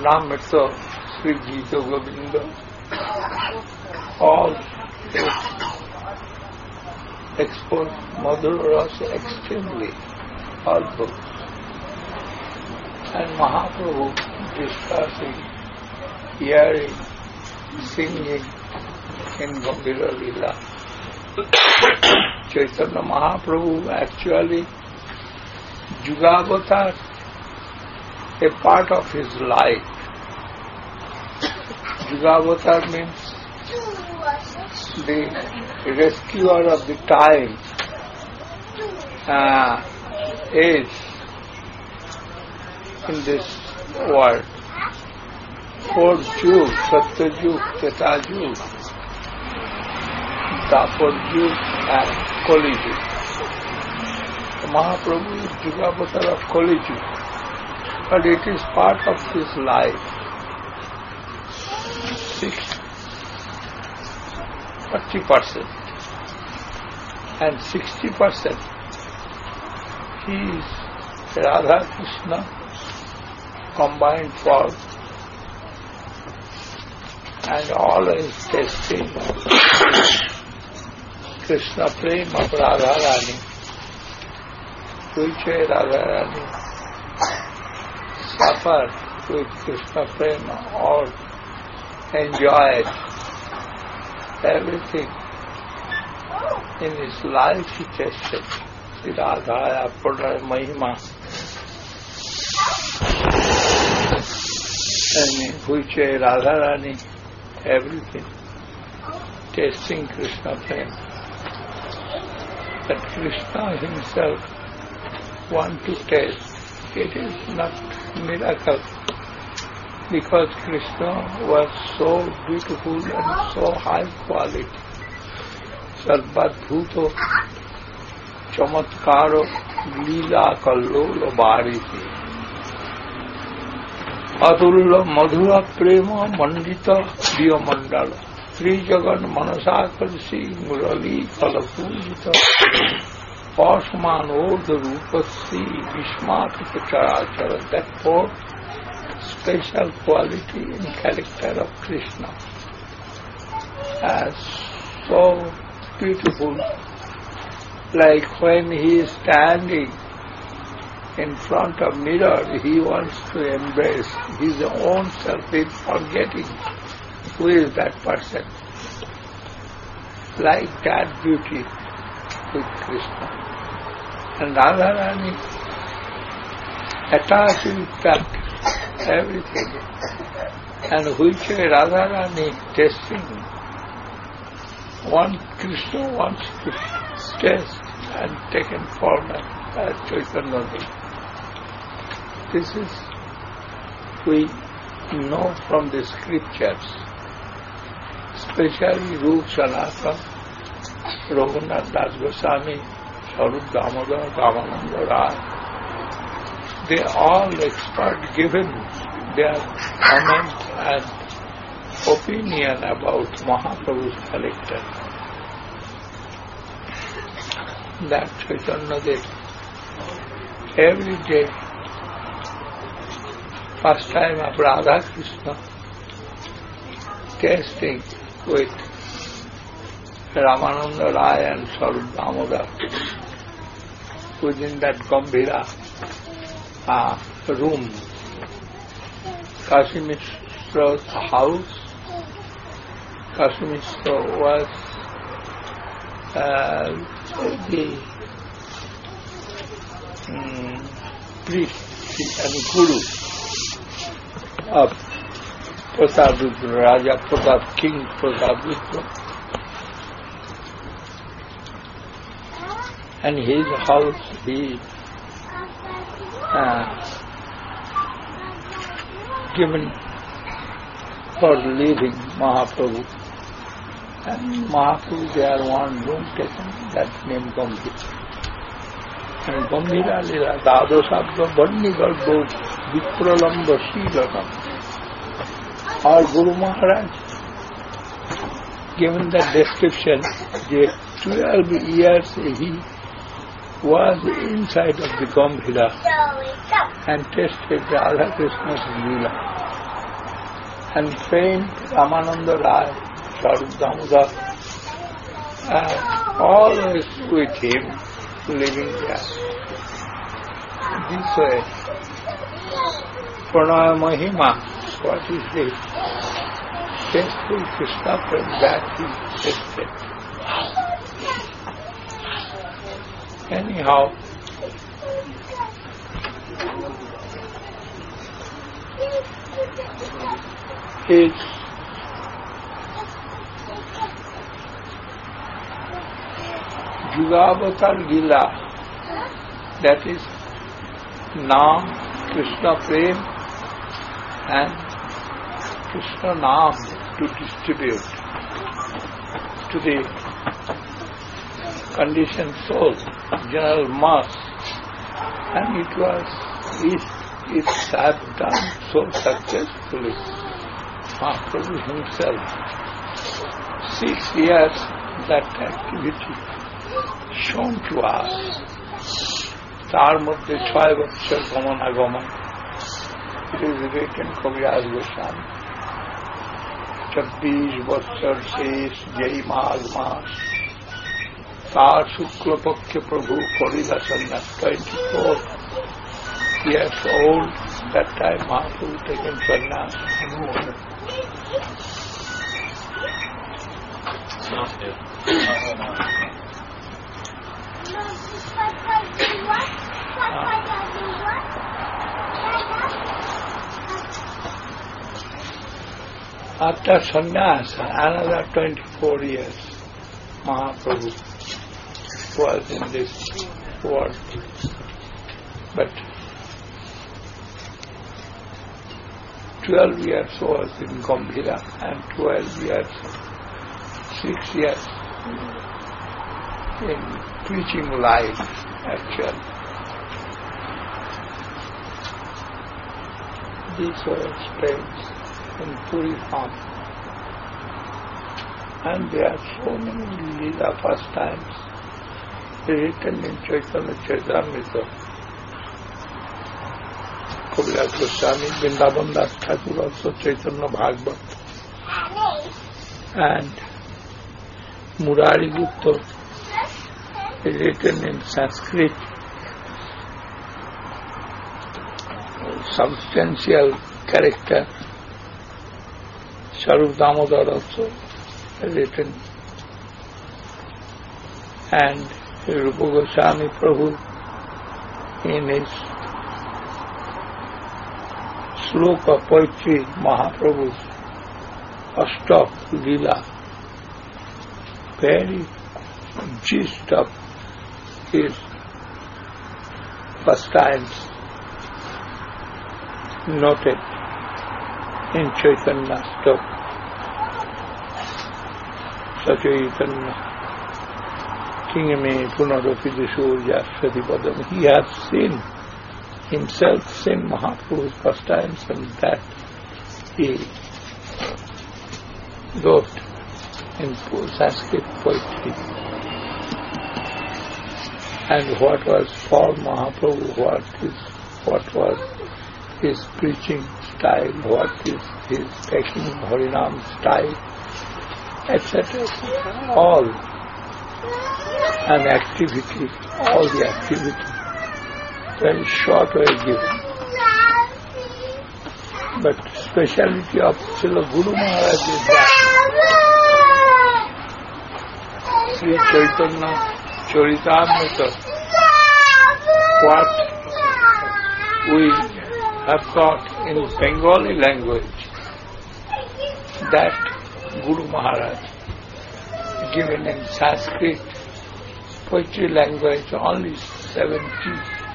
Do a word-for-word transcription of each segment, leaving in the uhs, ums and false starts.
Karnamrita, Sri Gita Govinda, all expose Madhura Rasa extremely, all books. And Mahaprabhu discussing, hearing, singing in Gambhira Lila. Chaitanya Mahaprabhu actually Jugavatar, a part of his life. Jugavatar means the rescuer of the time, uh, age in this world. Four Jug, Satya Jug, Treta Jug, Dapur Jug and Kali Jug. Mahaprabhu is Jugavatar of Kali Jug, but it is part of his life. Six, forty percent, and sixty percent he is Radha Krishna combined form, and all is testing Krishna Prema of Radha Rani, which Radha Rani suffered with Krishna Prema or enjoyed everything in his life. He tested the Radha Apurna Mahima, and which Radha Rani, everything, tasting Krishna Prema. But Krishna himself want to taste. It is not miracle, because Krishna was so beautiful and so high quality. Sarvadbhuto Chamatkaro Leela Kallolo Bhariti Atullo Madhura Prema Mandita Diya Mandala Sri Jagan Manasakarsi Murali Kalapujita Pasman Odha Rupasi Vishmata Charachara. That fourth special quality in character of Krishna, as so beautiful, like when he is standing in front of mirror, he wants to embrace his own self, he is forgetting who is that person. Like that beauty with Krishna. And Radharani attached with that everything. And which Radharani testing, one Krishna wants to test and taken form as Chaitanya. This is, we know from the scriptures, especially Rup Sanatana, Raghunath Das Goswami, Swarup Damodar, Ramananda Rai. They all expert given their comment and opinion about Mahaprabhu's character. That Chaitanya did every day. First time of Radha Krishna tasting with Ramananda Rai and Swarup Damodar within that Gambhira uh, room. Kashi Mishra's house. Kashi Mishra was uh, the um, priest and guru of Prataprudra, Raja Pratap, King Prataprudra. And his house, he uh, given for living Mahaprabhu. And Mahaprabhu, there one room taken, that name Gambhira. And Gambhira Lila, Dado Sabda Bhanni Garbo Vipralamba Sheelanam. Our Guru Maharaj, given that description, the twelve years he was inside of the Gambhira and tested Radha Krishna's Leela. and friend Ramananda Rai, Swarup Damodar, uh, always with him, living there. This way, Pranaya Mahima, what is the faithful Krishna Prem that he tested. Anyhow, his Yugavatar Lila, that is Naam, Krishna Prem and Krishna Naam to distribute to the conditioned soul, general mass, and it was, it, it had done so successfully. Mahaprabhu himself, six years that activity shown to us. তার মধ্যে ছয় বছর গমনাগমন, it is written কবিরাজ গোস্বামী, চব্বিশ বছর শেষ যেই মাঘ মাস, তার শুক্লপক্ষে প্রভু করিলা সন্ন্যাস, twenty four years old, that time Mahaprabhu taken sannyas. After sannyas, another twenty-four years, Mahaprabhu was in this world. But twelve years was in Gambhira and twelve years, six years in preaching life, actually. These were spent in Puri farm. And there are so many Leela pastimes written in Chaitanya Charitamrita. Kaviraj Goswami, Vrindavan Das Thakur, also Chaitanya Bhagavad, and Murari Gupta is written in Sanskrit. Substantial character. Swarup Damodar also written, and Rupa Goswami Prabhu in his sloka poetry, Mahaprabhu's Ashtak Leela, very gist of his pastimes noted in Chaitanya Stock. Sachaitanya Kingame Punarapi Surya Satipadam. He has seen himself, seen Mahaprabhu's pastimes, and that he wrote in Sanskrit poetry. And what was for Mahaprabhu, what is, what was his preaching style, what is his taking Harinam style, et cetera, et cetera. All an activity, all the activity, very short way given. But speciality of Srila Guru Maharaj is that Sri Chaitanya Charitamrita, what we have got in Bengali language, that Guru Maharaj given in Sanskrit poetry language, only seventy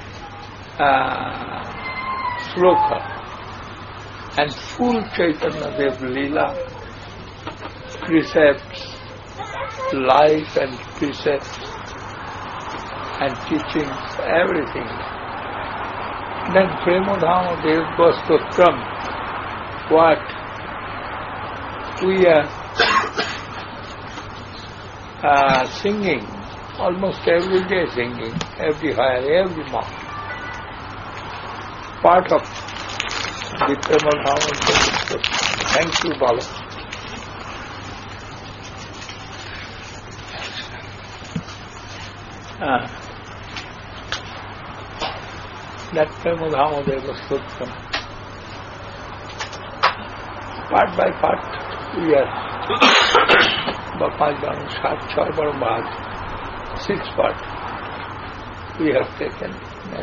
uh, sloka, and full Chaitanya Dev Leela, precepts, life and precepts and teachings, everything. Then Premodhama Dev Gostotram, what we are uh, singing, almost every day singing, everywhere, every month. Part of the Premodhama Dev Gostotram. Thank you, Baba. Ah. That Premodhamodeva Sutra. Part by part, we are Bapaj Banu Shat Char Baramad, six part we have taken.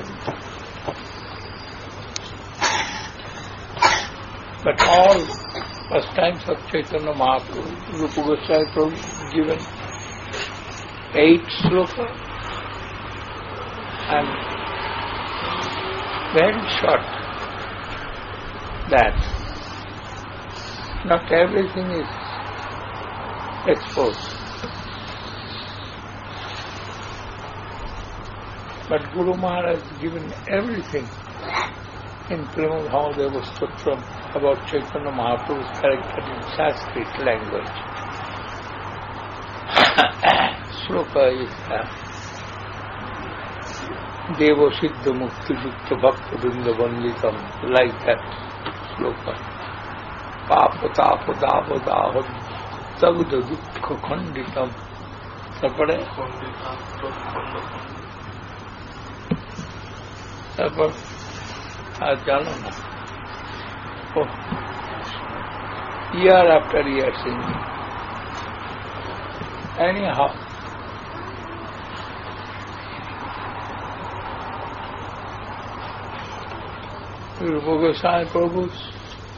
But all pastimes of Chaitanya Mahaprabhu, Rupa Goswami Prabhu given eight sloka and very short that not everything is exposed. But Guru Maharaj has given everything in Premodhamodeva Sutra about Chaitanya Mahaprabhu's character in Sanskrit language. Sloka is uh, Devo Siddha Mukti Yukta Bhakta Vrinda Vanditam, like that sloka. Papa Tapa Dava Daha Tagda Dukha Khanditam. Sapade? Sapade? Ah, jano na. Oh. Year after year singing. Anyhow, Rupa Goswami Prabhu's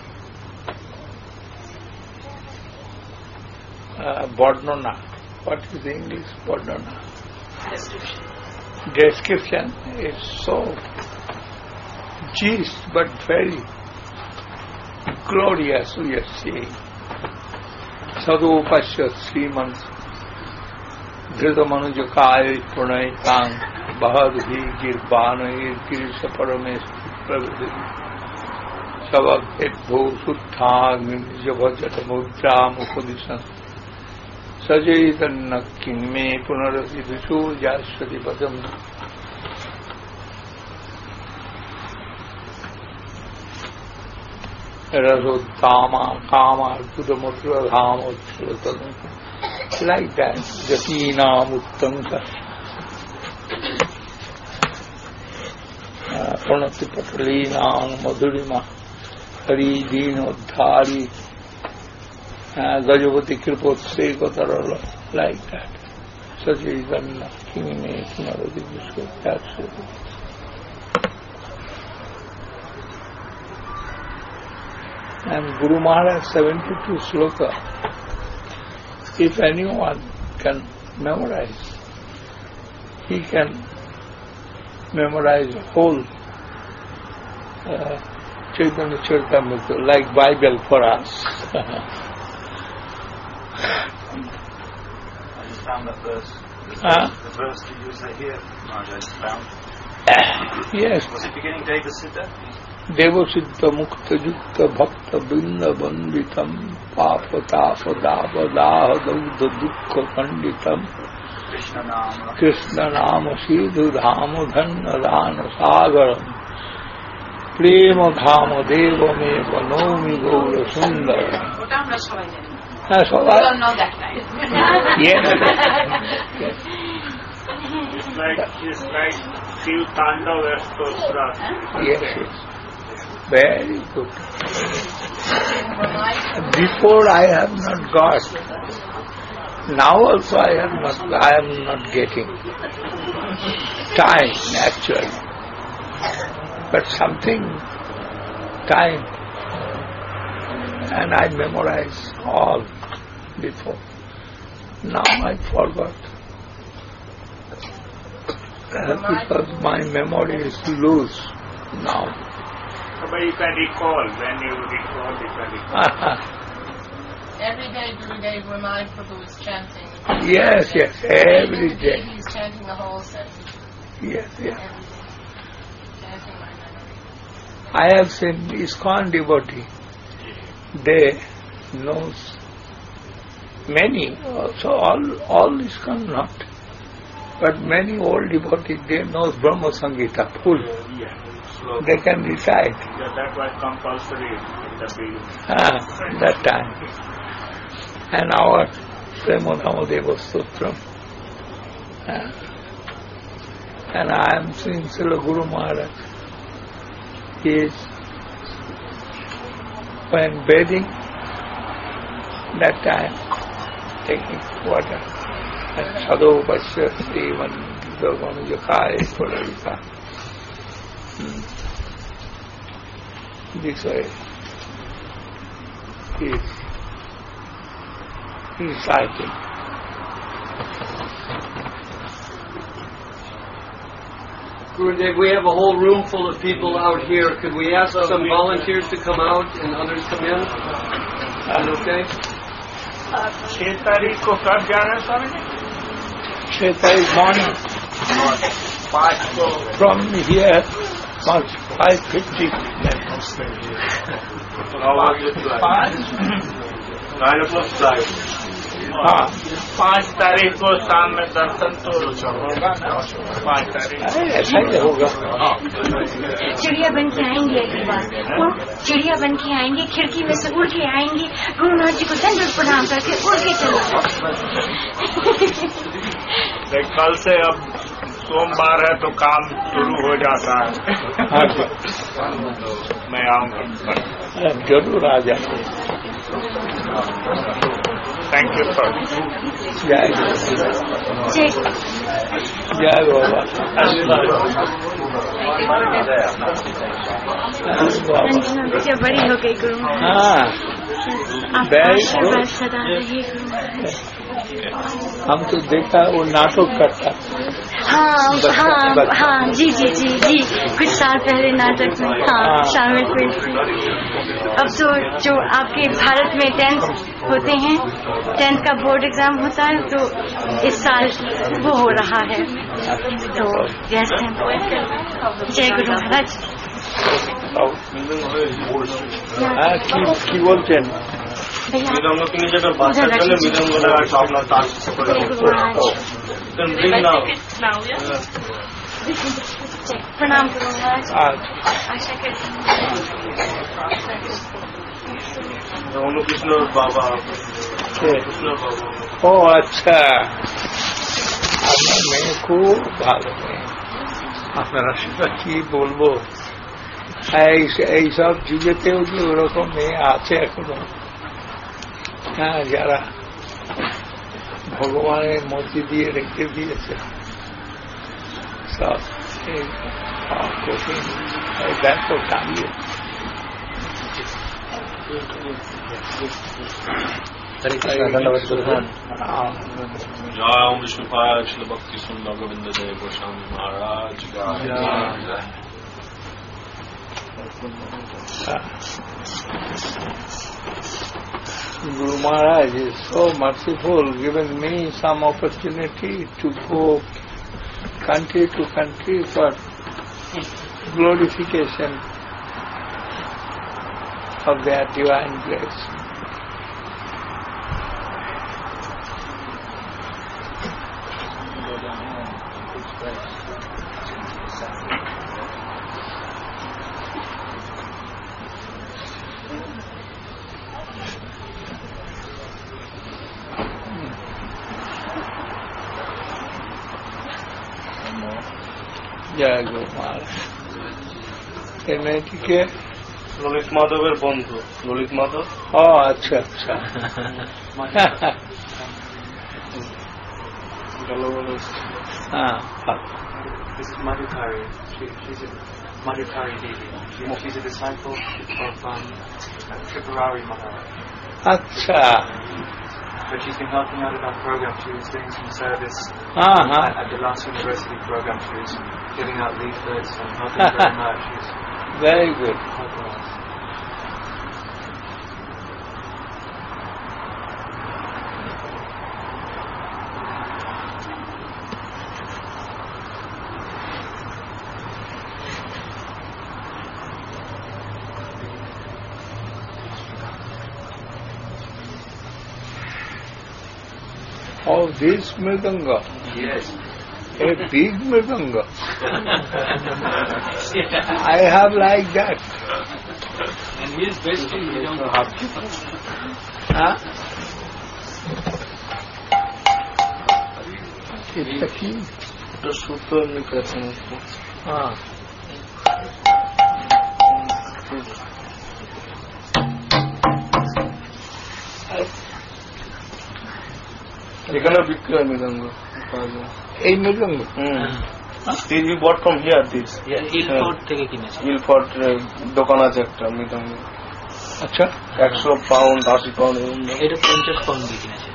uh, Bardhana. What is the English Bardhana? Description. Description is so gist but very glorious, we are seeing. Sadopasya Srimans Dhrita Manujaka Punai Tang Bahadhi Girbanair Girisha Paramesh Pravadi Savak Edho Suttha Javajata Mudra Mukudishan Sajaitanna Kinme Punarasi Vishu Jaswati Padam. Rasodhama Kama Kudamutra Dhama Uchratana. Like that, Jatina Muttanka Pranati Patalina Madhurima Hari Dino Dhari Gajavati Kripotse Kotarala, like that. Sajaitanna Kinime Punaradi Vishwa. That's it. And Guru Maharaj seventy-two sloka. If anyone can memorize, he can memorize the whole uh, Chaitanya Charitamrita, like Bible for us. I just found that verse. The, Uh, the verse you use there here, Maharaj, I just found. Yes. Was it beginning Deva Siddha? Devo Siddha Mukta Yukta Bhakta Binda Banditam Papa Tapa Dava Daha Dagda Dukha Kanditam Krishna Nama. Krishna Nama Sidhu Dhama Dhanna Dana Sagaram Prema Dhama Deva Meva Nomi Gaura Sundara. ওটা আমরা সবাই জানি। হ্যাঁ We সবাই don't know that line. Yes. It's like, it's like few Tandava stotras. Yes, yes. Very good. Before I have not got. Now also I have not, I am not getting time actually. But something, time. And I memorize all before. Now I forgot. Uh, because my memory is loose now. But you can recall, when you recall, you can recall. Every day Gurudev Ramai Prabhu is chanting. Yes, yes, every day. He's chanting the whole sentence. Yes, yes. Every day. Chanting my memory. I have seen ISKCON devotee. They knows many, also all, all ISKCON not. But many old devotees, they know Brahma Sangita full. sloka. they can recite. Yeah, that was compulsory in the beginning. Ah, that time. And our Premonamodeva Sutram. Ah. And I am seeing Srila Guru Maharaj. He is, when bathing, that time, taking water. And Sadhu Pashyati Mandavanujakaye Pularika. This way he is reciting. Gurudev, we have a whole room full of people out here. Could we ask some volunteers to come out and others come in? Is that okay? छह तारीख को कब जाना है स्वामी जी? छह तारीख morning. पाँच को From here, five fifty. हाँ, पाँच तारीख को शाम में दर्शन तो होगा ना? पाँच तारीख अरे ऐसा ही होगा. चिड़िया बन के आएंगे अगली बार. वो चिड़िया बन के आएंगे, खिड़की में से उड़ के आएंगे, गुरुनाथ जी को दंडवत प्रणाम करके उड़ के चले. कल से अब सोमवार है तो काम शुरू हो जाता है. मैं आऊंगा. जरूर आ जाए. Thank you sir. जय जय बाबा. क्या बड़ी हो गई गुरु. हाँ, आपका आशीर्वाद सदा रहे गुरु. हम तो देखा वो नाटक करता. हाँ हाँ हाँ जी जी जी जी कुछ साल पहले नाटक में हाँ शामिल हुई थी. अब तो जो आपके भारत में टेंथ होते हैं, टेंथ का बोर्ड एग्जाम होता है, तो इस साल वो हो रहा है. तो व्यस्त हैं. जय गुरु महाराज. हाँ, की की बोलते हैं. भैया मृदंग की जगह बादशाह चले मृदंग लगा के अपना ताल जय गुरु महाराज. प्रणाम गुरु महाराज. आशा करती हूँ कृष्ण बाबा कृष्ण बाबा. ओ अच्छा. मैं খুব ভালো. আপনারা সেটা কি বলবো, এইসব যুগেতেও যে ওরকম মেয়ে আছে এখনো. হ্যাঁ, যারা ভগবানের মূর্তি দিয়ে রেখে দিয়েছে সব কঠিন. দেখো দাঁড়িয়ে जय ओम विष्णुपाद श्री भक्ति सुंदर गोविंद देव गोस्वामी महाराज. Guru Maharaj is so merciful, giving me some opportunity to go country to country for glorification of their divine grace. जय गुरु महाराज. এই মেয়েটিকে ললিত মাধবের বন্ধু. ললিত মাধব. ও আচ্ছা আচ্ছা. হ্যাঁ. This is Madhukari. She, she's a Madhukari Devi. She, she's a disciple of um, Tripurari Maharaj. আচ্ছা. But she's been helping out in our program. She was doing some service হ্যাঁ হ্যাঁ. at, at the last university program. She was giving out leaflets and helping very much. She's Very good. helping us. Oh, this Mridanga. Yes. A big Mridanga. I have like that. And he is basically Mridanga. Huh? It's the key. तो सूत्र नहीं करते हैं उसको हाँ এখানে বিক্রি হয় মৃদঙ্গ এই মৃদঙ্গ this we bought from here this Ilford থেকে কিনেছি ইলফোর্ড দোকান আছে একটা মৃদঙ্গ আচ্ছা একশো পাউন্ড আশি পাউন্ড এটা পঞ্চাশ পাউন্ড দিয়ে কিনেছে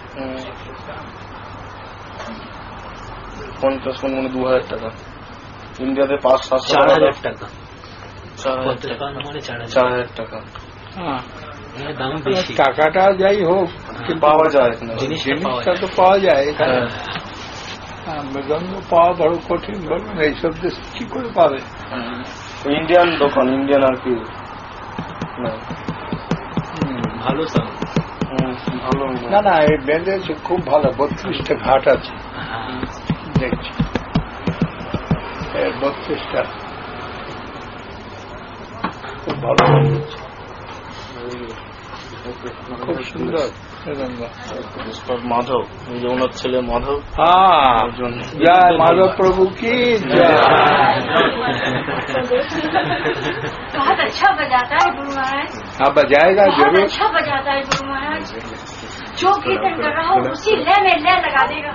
পঞ্চাশ পাউন্ড মানে দু হাজার টাকা ইন্ডিয়াতে পাঁচ সাতশো চার হাজার টাকা চার পঞ্চাশ পাউন্ড মানে চার চার হাজার টাকা হ্যাঁ দাম বেশি টাকাটা যাই হোক পাওয়া যায় না জিনিসটা তো পাওয়া যায় এখানে মৃদঙ্গ পাওয়া বড় কঠিন বলবেন এইসব দেশ কি করে পাবে ইন্ডিয়ান দোকান ইন্ডিয়ান আর কি ভালো সাউন্ড ভালো না না এই বেঁধেছে খুব ভালো বত্রিশটা ঘাট আছে দেখছি বত্রিশটা খুব ভালো বেঁধেছে খুব সুন্দর মাধব ওনার ছেলে মাধব हाँ जय माधव प्रभु की जय बहुत अच्छा बजाता है गुरु महाराज हाँ बजाएगा बहुत जरूर अच्छा बजाता है गुरु महाराज जो कीर्तन कर रहा हो उसी लय में लय लगा देगा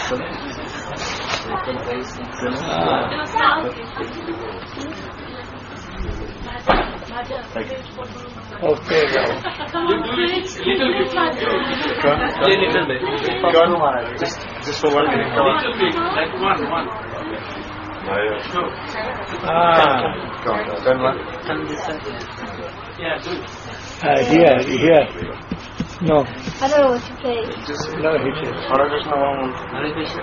okay Just for one minute. Like one, one. ah Then one. Yeah, good. uh, here here no hello okay no it is Hare Krishna মামুন Hare Krishna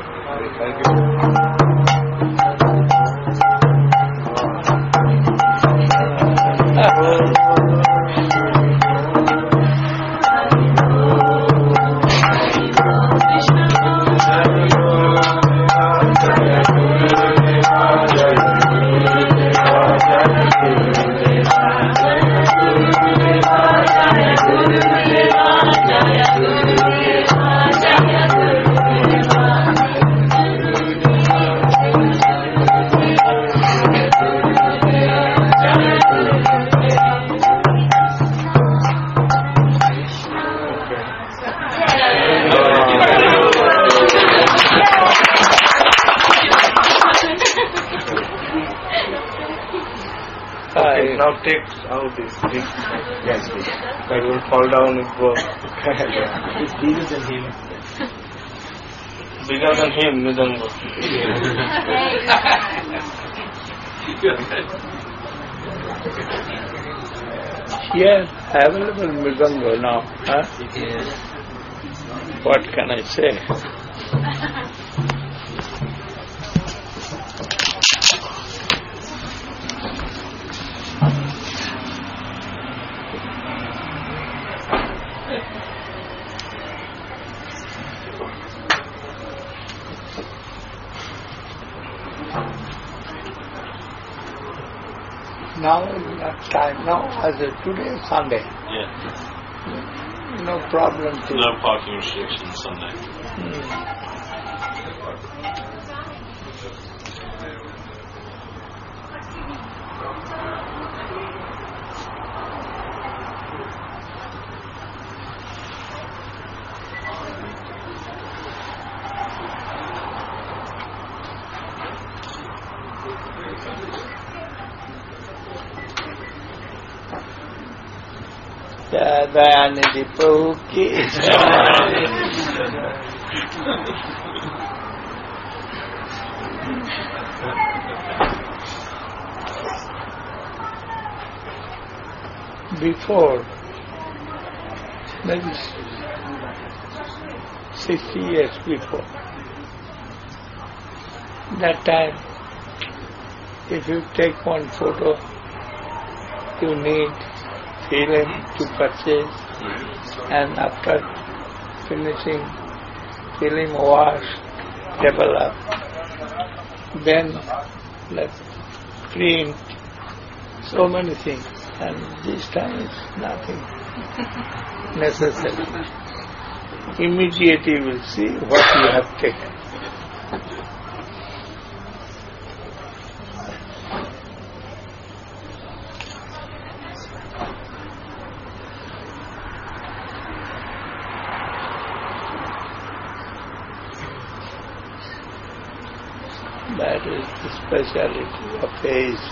now take out this thing. Yes, please. That will fall down if go. It's bigger than him. Bigger than him, Mridanga. here available mridanga now huh? Yes. What can I say now that time now as a today is Sunday Yeah. no problem to No parking restrictions Sunday. Dayanidhi Prabhu की before maybe sixty years before that time if you take one photo you need film to purchase and after finishing film wash develop then let's print so many things, and this time it's nothing necessary. Immediately you will see what you have taken. That is the speciality of faith.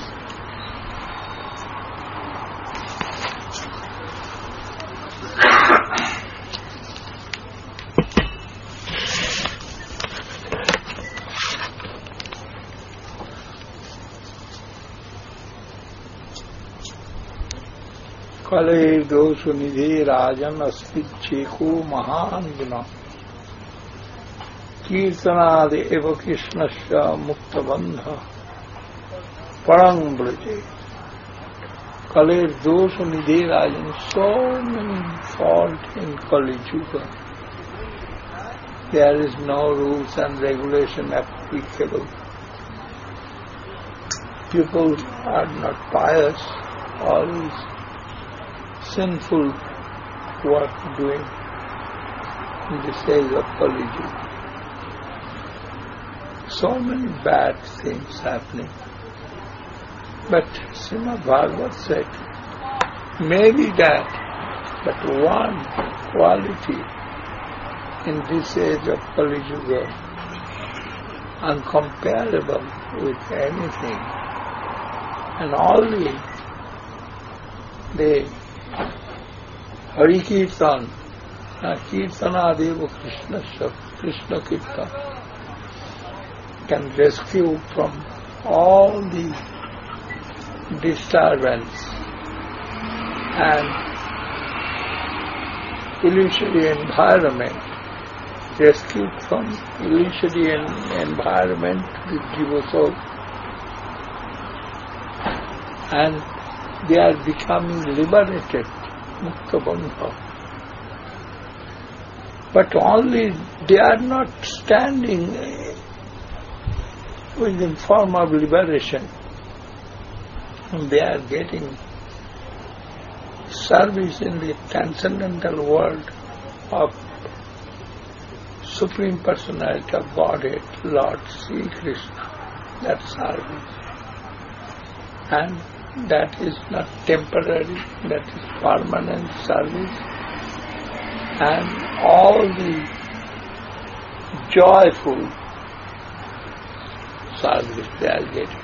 कले दोष निधि राजन अस्तिचेको महान गुना कीर्तनादि एव कृष्णस्य मुक्तबंध परं ब्रजे. कले दोष निधि राजन, so many fault in Kali Yuga. There is no rules and regulation applicable. People are not pious, always sinful work doing in this age of Kali Yuga. So many bad things happening. But Srimad Bhagavad said, maybe that, but one quality in this age of Kali Yuga, uncomparable with anything, and only the Hari Kirtan, Kirtana Deva Krishna, Krishna Kirtan, can rescue from all the disturbance and illusory environment, rescued from illusory environment with jiva soul, and they are becoming liberated, mukta bandha. But only they are not standing within form of liberation. They are getting service in the transcendental world of Supreme Personality of Godhead, Lord Sri Krishna. That service. And that is not temporary, that is permanent service. And all the joyful service they are getting.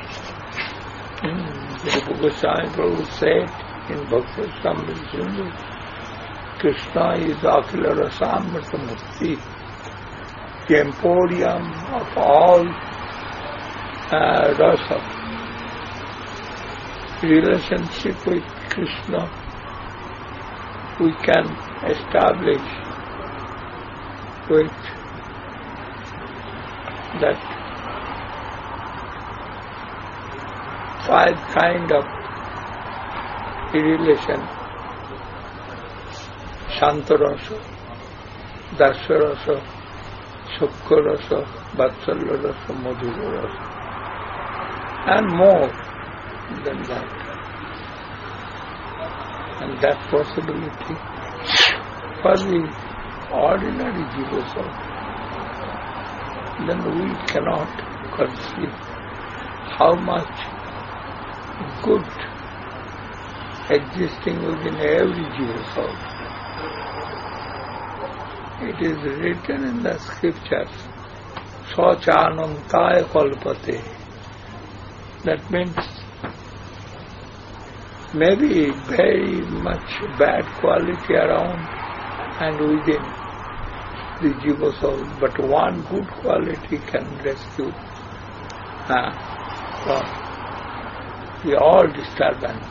Rupa Goswami Prabhu said in Bhakti Samrita, Krishna is Akhila Rasamrita Mukti, the emporium of all uh, rasa. Relationship with Krishna we can establish with that five kind of relation: Shanta Rasa, Dasya Rasa, Sukha Rasa, Vatsalya Rasa, Madhura Rasa, and more than that. And that possibility for the ordinary jiva soul, then we cannot conceive how much good existing within every jiva soul. It is written in the scriptures, Sachanantaya kalpate. That means maybe very much bad quality around and within the jiva soul, but one good quality can rescue uh, from the all disturbance.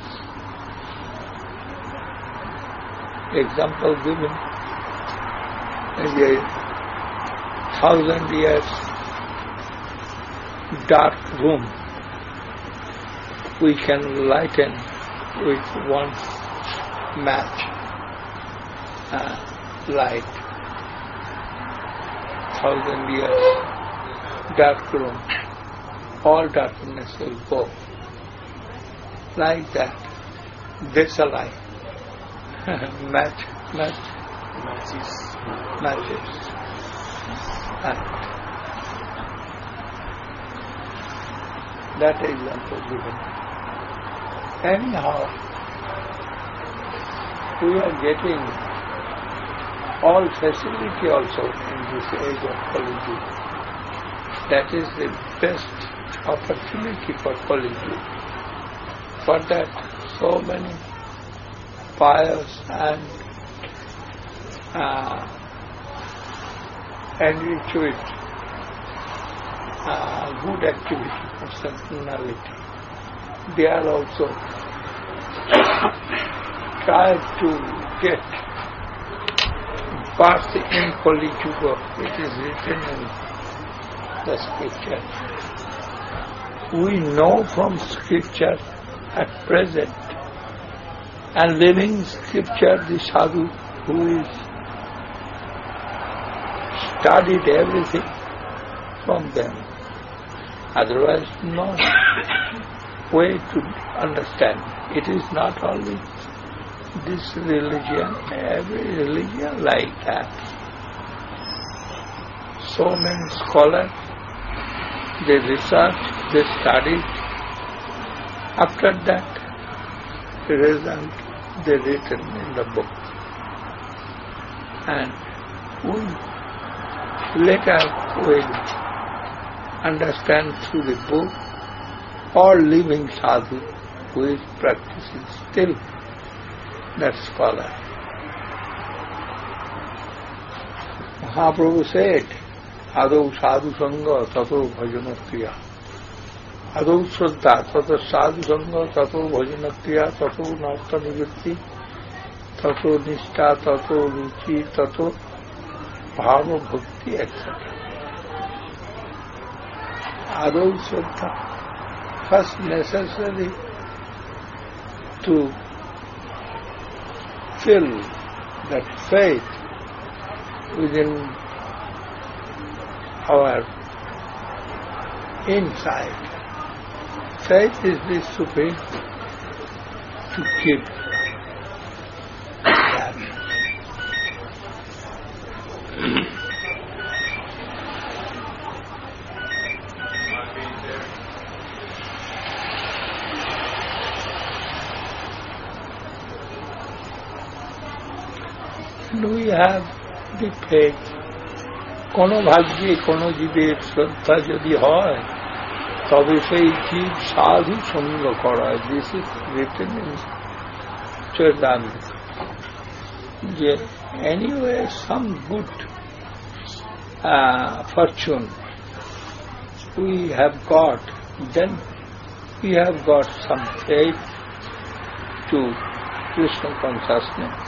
Example given, maybe a thousand years dark room we can lighten with one match uh, light. Thousand years dark room, all darkness will go. like that. Desalai. match, match, Matches. matches. And that example given. Anyhow, we are getting all facility also in this age of Kali. That is the best opportunity for Kali. For that, so many pious and uh, enriched with uh, good activity, personality. They are also trying to get birth in Kali Yuga. It is written in the scripture. We know from scripture at present, and living scripture, the sadhu who is studied everything from them. Otherwise, no way to understand. It is not only this religion, every religion like that. So many scholars, they research, they study. After that, the result they written in the book. And we later will understand through the book or living sadhu who is practicing still that scholar. Mahaprabhu said, Adau sadhu sangha tato bhajana kriya. Adau shraddha tato sadhu sangha tato bhajana kriya tato narta nivritti tato nishtha tato ruchi tato bhava bhakti et cetera. Adau shraddha, first necessary to fill that faith within our inside. Faith is the supreme to keep that. And we have the faith. কোনো ভাগ্যে কোনো জীবের শ্রদ্ধা যদি হয় তবে সেই জীব সাধু সঙ্গ করায়। This is written in Chaitamrita যে anyway some good uh, fortune we have got, then we have got some faith to Krishna consciousness,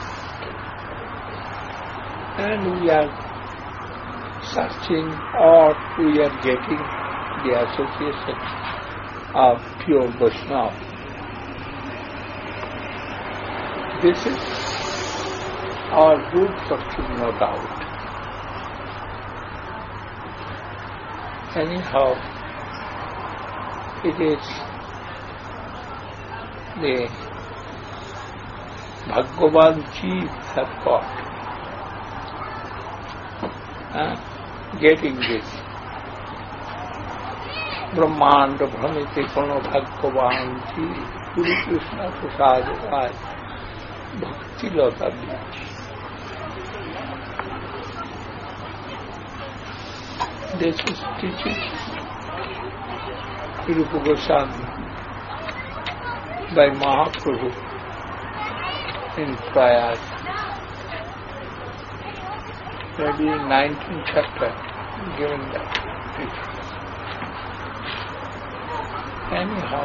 and we are searching or we are getting the association of pure Vaishnava. This is our good fortune, no doubt. Anyhow, it is the Bhagavan Jeev have got. Uh, getting this Brahmanda Brahmite Kono Bhagavan Jeev Guru Krishna Prasad Rai Bhakti Lata Bhakti. This is teaching Rupa Goswami by Mahaprabhu in Prayag. Maybe in nineteenth chapter given that teaching. Anyhow,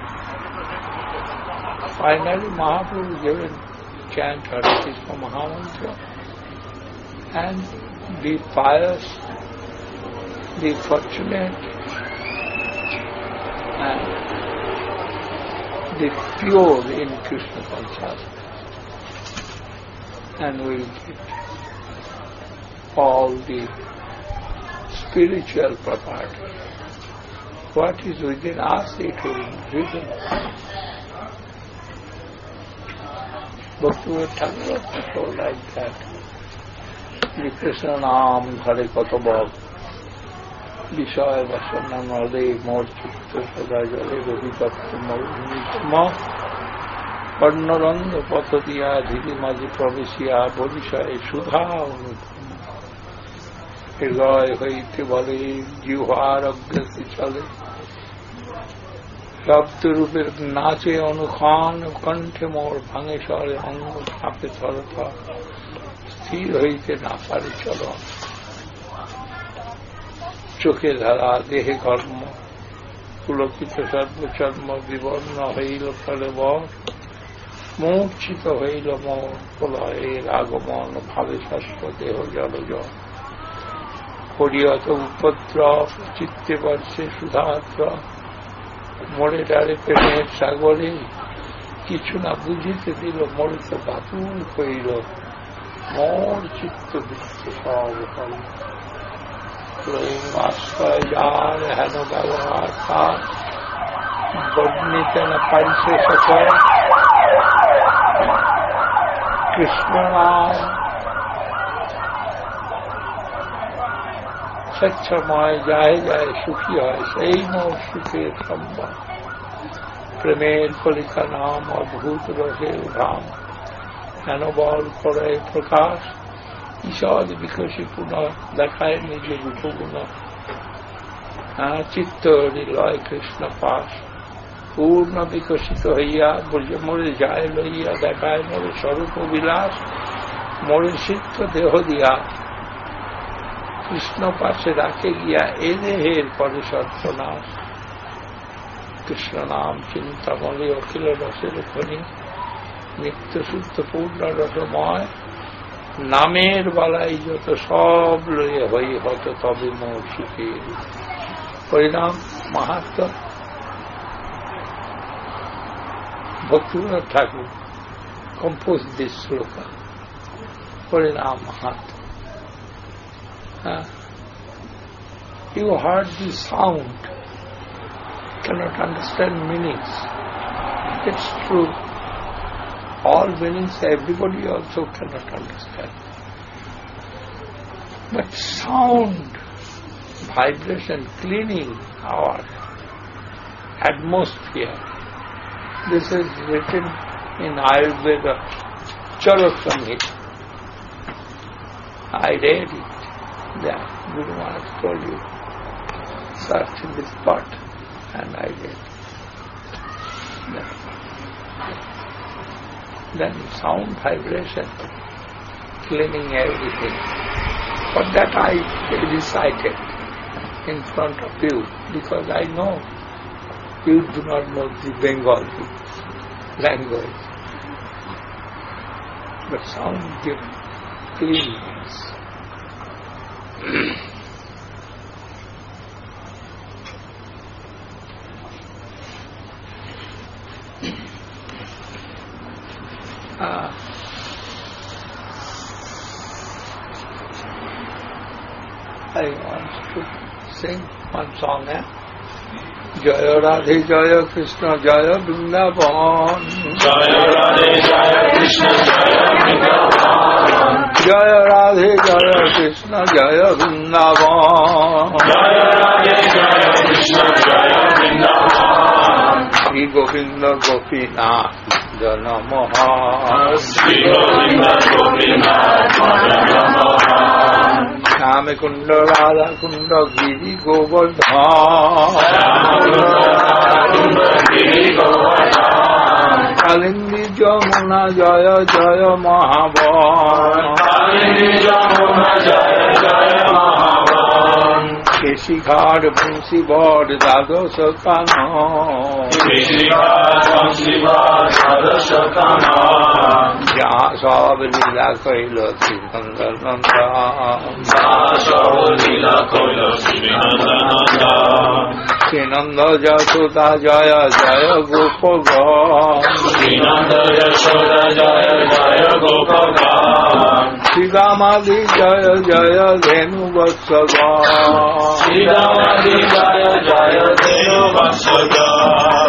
finally Mahaprabhu given chant Hare Krishna Mahamantra, and the pious, the fortunate, and the pure in Krishna consciousness, and we will get all the spiritual property. What is within us, it will be written Bhaktivinoda Thakur told like that. Shri Krishna Naam Hare Kotobhag Vishaya Vasana Nade Mor Chitta Sadajale Ravikapta Mornitma Parnaranga Patadiya Dhiri Maji Pravishya Bodhisaya Sudha Unutma Hridaya Haite Bale Jihar Agyati Chale শব্দ রূপের নাচে অনুক্ষণ কণ্ঠে মোর ভাঙে স্বরে অঙ্গ ছাপে চলতা স্থির হইতে না পারে চলন চোখে ধারা দেহে কর্ম পুলকিত সর্বচর্ম বিবর্ণ হইল ফলে বর মূর্ছিত হইল মোর প্রলয়ের আগমন ভাবে সর্ব দেহ জল জল হরিয়ত উপদ্রব চিত্তে বর্ষে সুধাদ্রব মোড়ে ডারে প্রেমের সাগরে কিছু না বুঝিতে দিল মোড়ে তো বাতুল হইল মোর চিত্ত বৃত্তি সব হল আশ্রয় যার হেন ব্যবহার তার বর্ণিতে না পারিছে সকল কৃষ্ণ নাম স্বেচ্ছাময় যায় যায় সুখী হয় সেই মোর সুখের সম্ভব প্রেমের কলিকা নাম অদ্ভুত রসের ধাম হেন বল করে প্রকাশ ঈষদ বিকশী পুনঃ দেখায় নিজের রূপগুণ চিত্ত হৃদয় কৃষ্ণ পাশ পূর্ণ বিকশিত হইয়া বলছে মরে যায় লইয়া দেখায় মোরে স্বরূপ বিলাস মোরে সিদ্ধ দেহ দিয়া কৃষ্ণ পাশে রাখে গিয়া এ দেহের পরে সর্বনাশ কৃষ্ণ নাম চিন্তামলে অখিল রসের খনি নিত্য শুদ্ধ পূর্ণ রসময় নামের বালাই যত সব লইয়া হই হত তবে মোর সুখের পরিণাম মাহাত্ম ভক্তিবিনোদ ঠাকুর composed this sloka Parinam Mahatma. Uh, you heard the sound, cannot understand meanings. It's true. All meanings everybody also cannot understand. But sound, vibration, cleaning our atmosphere, this is written in Ayurveda, Charasangita. I read it. Yeah, Guru Maharaj told you, search in this part, and I did. Then, then sound vibration, cleaning everything. But that I recited in front of you, because I know you do not know the Bengali language. But sound gives cleanness. uh, I want to sing one song now. Jaya Radhe Jaya Krishna Jaya Vrindavan Jaya Radhe Jaya Krishna Jaya Vrindavan Jaya Radhe Jaya Krishna Jaya Vrindavan Jaya Radhe Jaya Krishna Jaya Vrindavan Shri Govinda Gopinath Jana Mohan Shri Govinda Gopinath Jana Mohan Shame Kunda Radha Kunda Giri Govardhan Giri Govardhan Kalindi Jamuna Jaya Jaya Mahavan Kalindi Jamuna Jaya Jaya Mahavan Keshi Ghad Bansi Bod Dado Sakana Keshi Ghad Bansi Bod Dado Sakana Jaha Sab Lila Kaila Srinanda Nanda Jaha Sab Lila Kaila Srinanda Nanda Srinanda Yashoda Jaya Jaya Gopaga Srinanda Yashoda Jaya Jaya Gopaga Shri Ramadi Jaya Jaya Dhenu Vatsaga Shri Ramadi Jaya Jaya Dhenu Vatsaga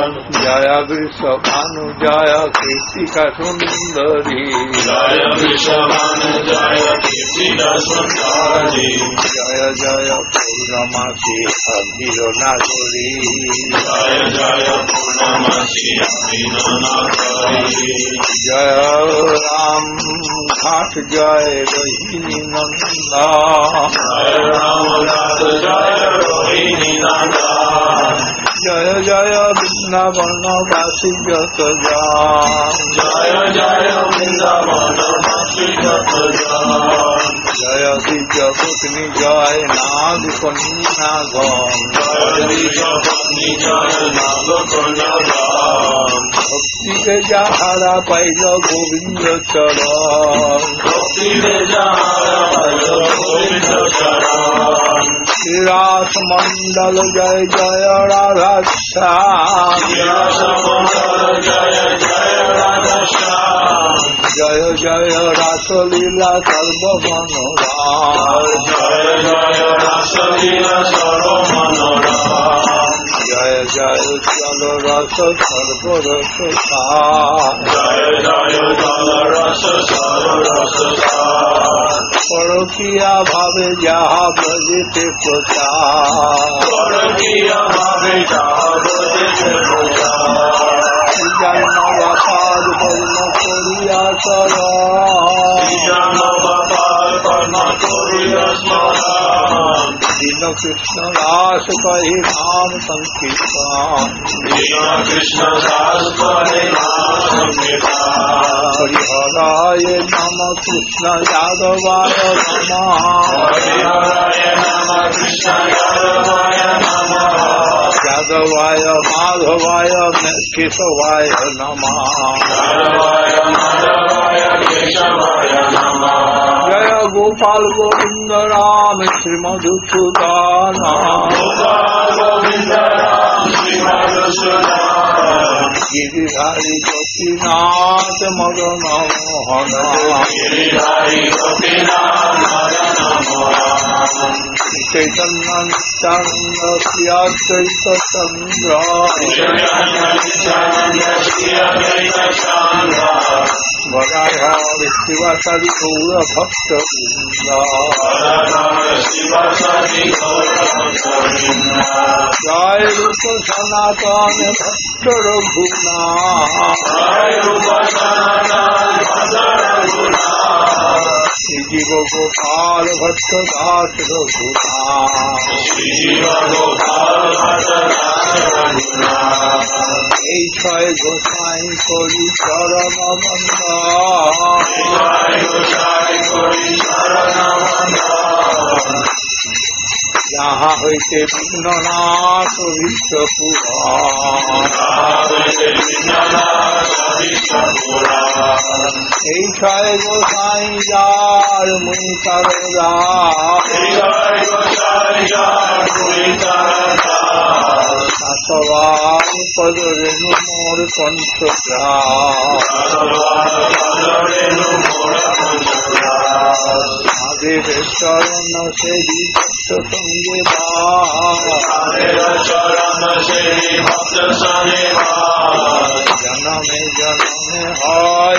जय वृषभानु जय कृतिका सुंदरी जय वृषभानु जय कृतिका सुंदरी जय जय पूर्णमासी अभिर नागरी जय जय पूर्णमासी अभिर नागरी जय राम घाट जय रोहिणी नंदा जय राम घाट जय रोहिणी नंदा जय जय वृंदावन वासी जत जान जय जय वृंदावन वासी जत जान जय दिव्य पत्नी जय नाग कन्या गण जय दिव्य पत्नी जय नाग कन्या गण भक्ति के जहारा पाइल गोविंद चरण भक्ति के जहारा पाइल गोविंद चरण श्रीरास मंडल जय जय राधा श्याम श्रीरास मंडल जय जय राधा श्याम जय जय रासलीला सर्व मनोराम जय जय रासलीला सर्व मनोराम जय जय जल रस सर्व रस सार जय जय जल रस सर्व रस सार परकिया भावे जहाँ बजते प्रचार परकिया भावे जहाँ बजते प्रचार जन्म बापाद पद्म कोरिया शरण जन्म बापाद पद्म कोरिया शरण दीन कृष्ण दास कहे नाम संकीर्तन दीन कृष्ण दास कहे नाम संकीर्तन हरिहराय नम कृष्ण यादवाय नमः हरिहराय नम कृष्ण यादवाय नमः यादवाय माधवाय केशवाय नमः यादवाय माधवाय केशवाय नमः जय गोपाल गोविंद राम श्रीमधुसूदन गोपाल गोविंद राम श्रीमधुसूदन गिरिधारी गोपीनाथ मदन मोहन गिरिधारी गोपीनाथ मदन मोहन चैतन्य नित्यानंद श्री अद्वैत चंद्र वराहरि शिवासादि गौर भक्त जय रूप सनातन भक्त रघुनाथ जीव गोपाल भक्त दास रघुनाथ এই ছয় গোসাই করি চরণ বন্দা যাহা হইতে বিঘ্ন নাশ বিশ্বপুরাণ এই ছয় গোসাই যার মুই তার সবাই পদ রেণু মোর কণ্ঠ মহাদেব চরণ সেবী ভক্ত সঙ্গে জনমে জনমে হয়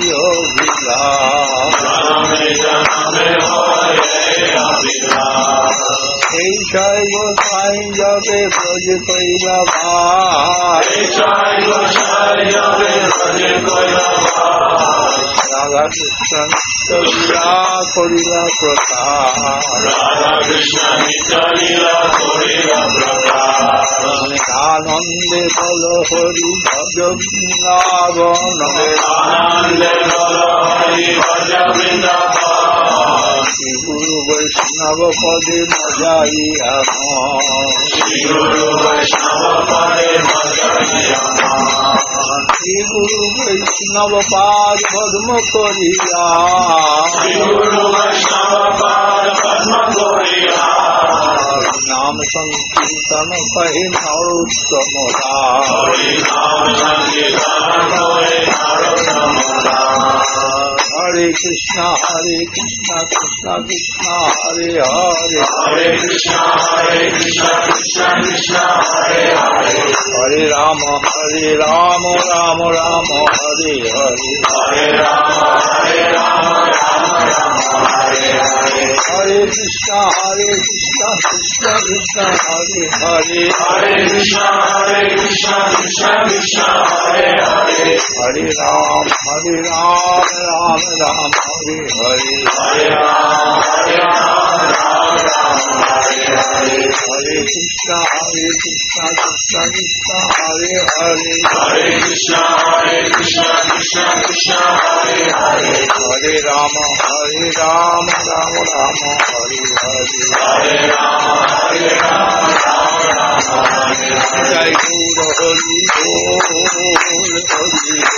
এই ছয় গোসাই যাবে ব্রজ কইলা রাধা কৃষ্ণ লীলা করিলা প্রকাশ আনন্দে বল হরি ভজ বৃন্দাবন শ্রী গুরু বৈষ্ণব পদে মজাইয়া শ্রী গুরু বৈষ্ণব পাদ পদ্ম করিয়া नाम संकीर्तन कहे नरोत्तम हरे Hare Krishna, Hare Krishna, Krishna Krishna, Hare Hare, Hare Krishna, Hare Krishna, Krishna Krishna, Hare Hare, Hare Rama, Hare Rama, Rama Rama, Hare Hare, Hare Rama, Hare Rama, Rama Rama, Hare Hare, Hare Krishna, Hare Krishna, Krishna Krishna, Hare Hare, Hare Krishna, Hare Krishna, Krishna Krishna, Hare Hare, Hare Ram, Hare Ram, Ram Ram, Hare Hare, Hare Ram, Hare Ram, Ram Ram, Hare Hare, Hare Krishna, Hare Krishna, Krishna Krishna, Hare Hare, Hare Krishna, Hare Krishna, Krishna Krishna, Hare Hare, Hare Rama, Hare Rama, Rama Rama, Hare Hare, Hare Rama, Hare Rama, Rama Rama, Hare Hare. Jai Guru Hari Bol, Hari Bol,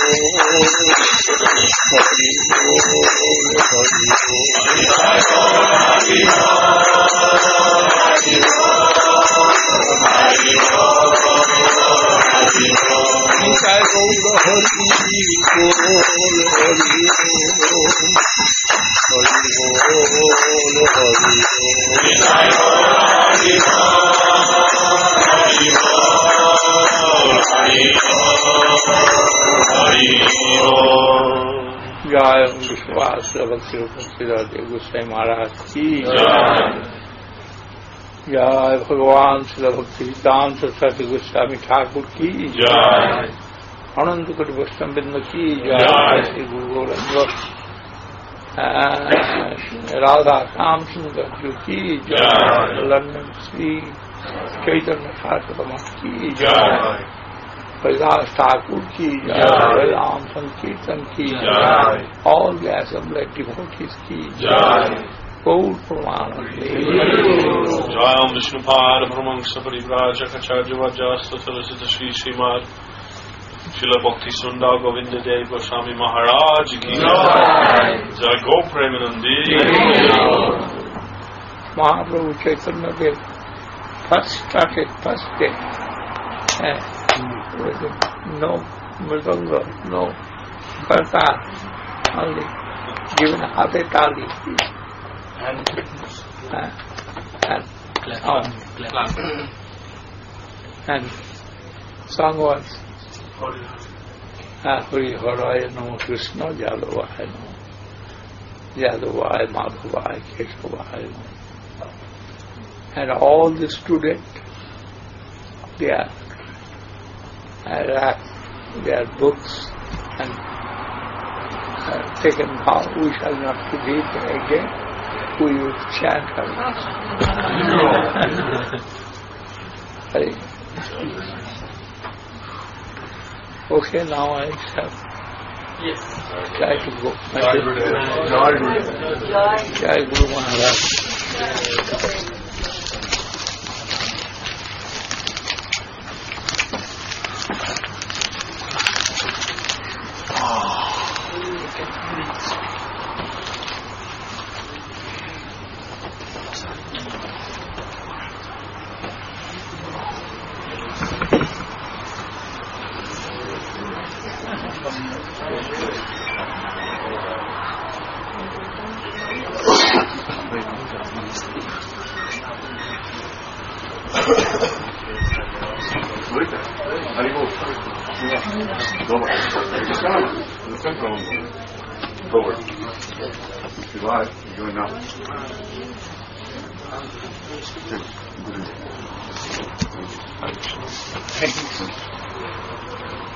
Hari Bol, Hari Bol. Jai Guru Hari जय विश्वास भक्ति भक्तिदाता गोसाई महाराज की जय। जय भगवान श्री भक्ति सिद्धांत सरस्वती गोस्वामी ठाकुर की जय। अनंत कोटि वैष्णव बिंद की जय। श्री गुरु गोरंग राधा श्याम सुंदर जी की जय। लंदन श्री चैतन्य ठाकुर की जय। हरिदास ठाकुर की जय। राम संकीर्तन की जय। ऑल द असेंबली डिवोटीज की जय। गौर प्रमानंदे जय। ओम विष्णुपाद ब्रह्मंस परिव्राजकाचार्य वज्रस्त तुलसित श्री श्रीमद शिला भक्ति सुंदर गोविंद देव गोस्वामी महाराज की जय। जय गौ प्रेमानंदी। Mahaprabhu Chaitanya Dev first started first day. No mridanga, no karta, only given half a tali and uh, and song. And song was Hari Haraya Namo Krishna Jadavaya Namo Jadavaya Madhavaya Keshavaya Namo. And all the students, they are Uh, their books and uh, taken vow we shall not to read again, we will chant Hari. Okay, now I shall yes. try to go. Jai Guru Maharaj. Forward. If you like, you're going now. Thank you.